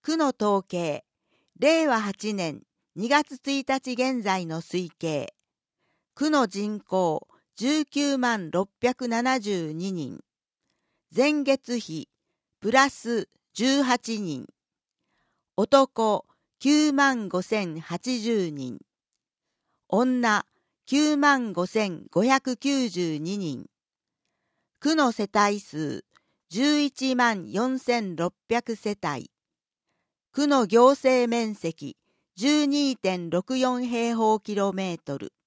区の統計、令和8年2月1日現在の推計。区の人口19万672人。前月比プラス18人。男9万5080人。女9万5592人。区の世帯数11万4600世帯。区の行政面積 12.64 平方キロメートル。